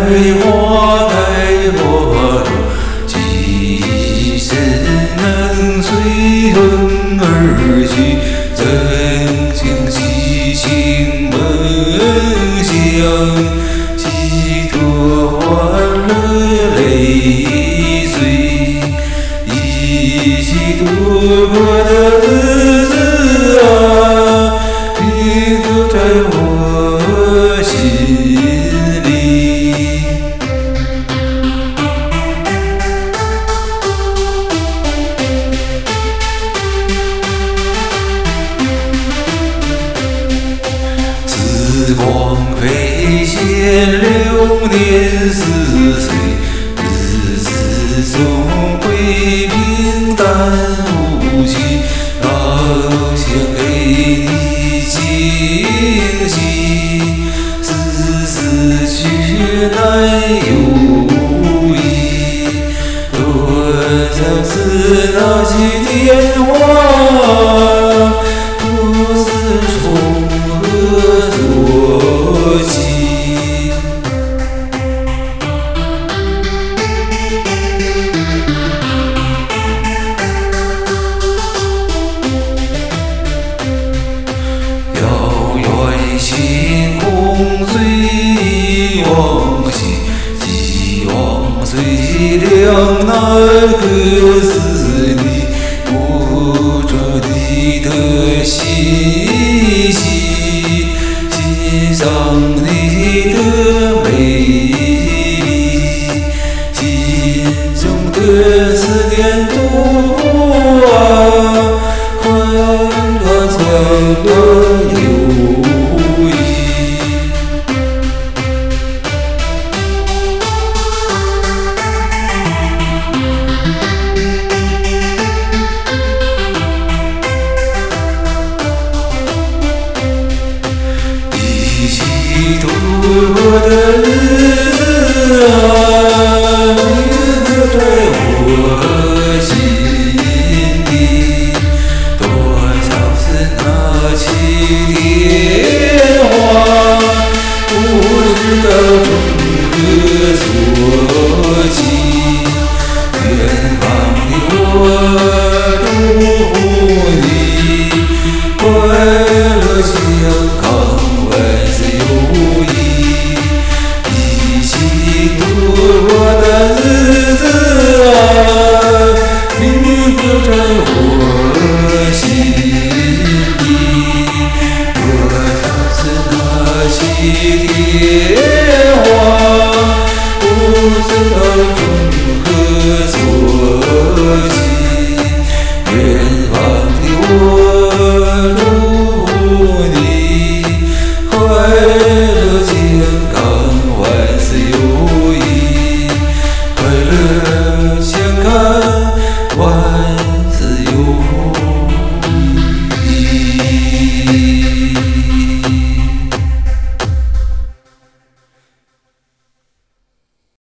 花落，几时能随风而去？曾经细情梦想，几多欢乐泪水，一起度过的日子啊，你都在我心里。时光飞仙，流年似水，日子总会平淡无奇，好想给你惊喜，丝却难有意，多想是那些电话，不是从何做起。遥远星空随往昔，希望虽亮那个是你，握着你的信息，欣赏你的美丽，心中的思念多啊，宽宽相伴友谊。一起度过的